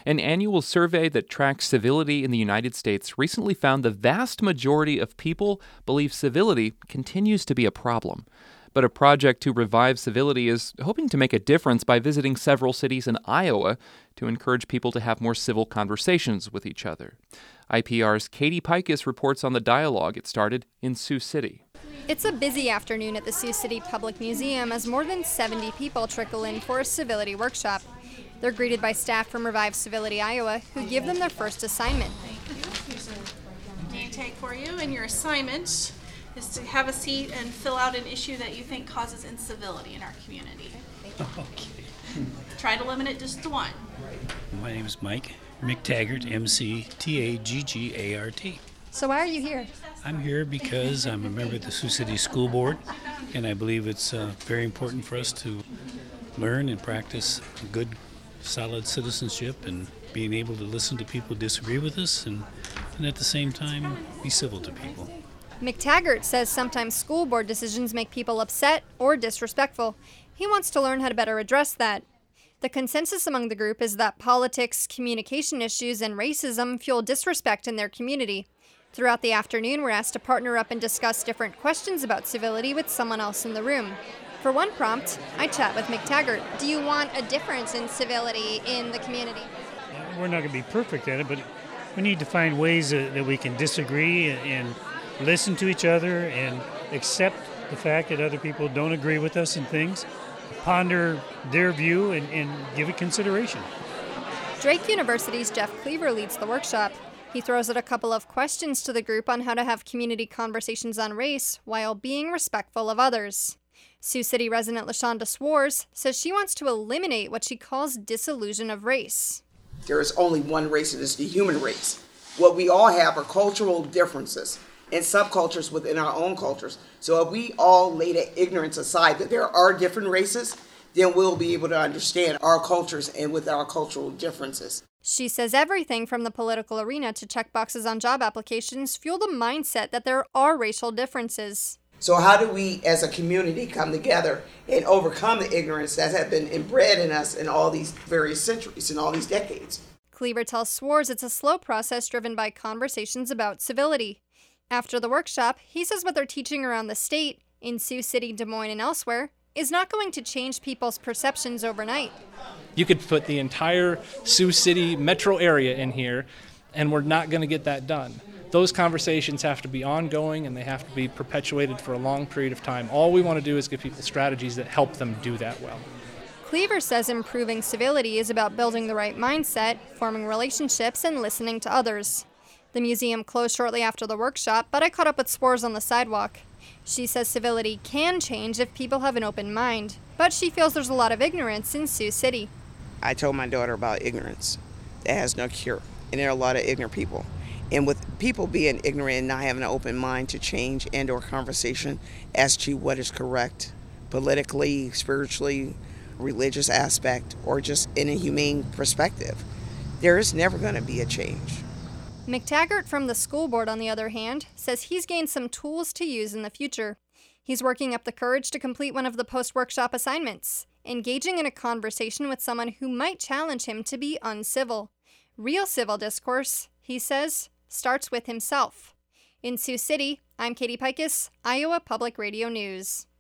An annual survey that tracks civility in the United States recently found the vast majority of people believe civility continues to be a problem. But a project to revive civility is hoping to make a difference by visiting several cities in Iowa to encourage people to have more civil conversations with each other. IPR's Katie Pikus reports on the dialogue it started in Sioux City. It's a busy afternoon at the Sioux City Public Museum as more than 70 people trickle in for a civility workshop. They're greeted by staff from Revive Civility Iowa, who give them their first assignment. Here's a game tag for you, and your assignment is to have a seat and fill out an issue that you think causes incivility in our community. Okay. Try to limit it just to one. My name is Mike McTaggart, McTaggart. So why are you here? I'm here because I'm a member of the Sioux City School Board, and I believe it's very important for us to learn and practice good, solid citizenship and being able to listen to people who disagree with us and at the same time be civil to people. McTaggart says sometimes school board decisions make people upset or disrespectful. He wants to learn how to better address that. The consensus among the group is that politics, communication issues, and racism fuel disrespect in their community. Throughout the afternoon, we're asked to partner up and discuss different questions about civility with someone else in the room. For one prompt, I chat with McTaggart. Do you want a difference in civility in the community? We're not going to be perfect at it, but we need to find ways that we can disagree and listen to each other and accept the fact that other people don't agree with us in things, ponder their view and give it consideration. Drake University's Jeff Cleaver leads the workshop. He throws out a couple of questions to the group on how to have community conversations on race while being respectful of others. Sioux City resident LaShonda Swartz says she wants to eliminate what she calls disillusion of race. There is only one race, and it's the human race. What we all have are cultural differences and subcultures within our own cultures. So if we all lay the ignorance aside that there are different races, then we'll be able to understand our cultures and with our cultural differences. She says everything from the political arena to check boxes on job applications fuel the mindset that there are racial differences. So how do we as a community come together and overcome the ignorance that has been inbred in us in all these various centuries and all these decades? Cleaver tells Swartz it's a slow process driven by conversations about civility. After the workshop, he says what they're teaching around the state, in Sioux City, Des Moines, and elsewhere, is not going to change people's perceptions overnight. You could put the entire Sioux City metro area in here, and we're not going to get that done. Those conversations have to be ongoing, and they have to be perpetuated for a long period of time. All we want to do is give people strategies that help them do that well. Cleaver says improving civility is about building the right mindset, forming relationships, and listening to others. The museum closed shortly after the workshop, but I caught up with Swartz on the sidewalk. She says civility can change if people have an open mind, but she feels there's a lot of ignorance in Sioux City. I told my daughter about ignorance. That has no cure, and there are a lot of ignorant people. And with people being ignorant and not having an open mind to change and or conversation as to what is correct, politically, spiritually, religious aspect, or just in a humane perspective, there is never going to be a change. McTaggart from the school board, on the other hand, says he's gained some tools to use in the future. He's working up the courage to complete one of the post-workshop assignments, engaging in a conversation with someone who might challenge him to be uncivil. Real civil discourse, he says, starts with himself. In Sioux City, I'm Katie Pikus, Iowa Public Radio News.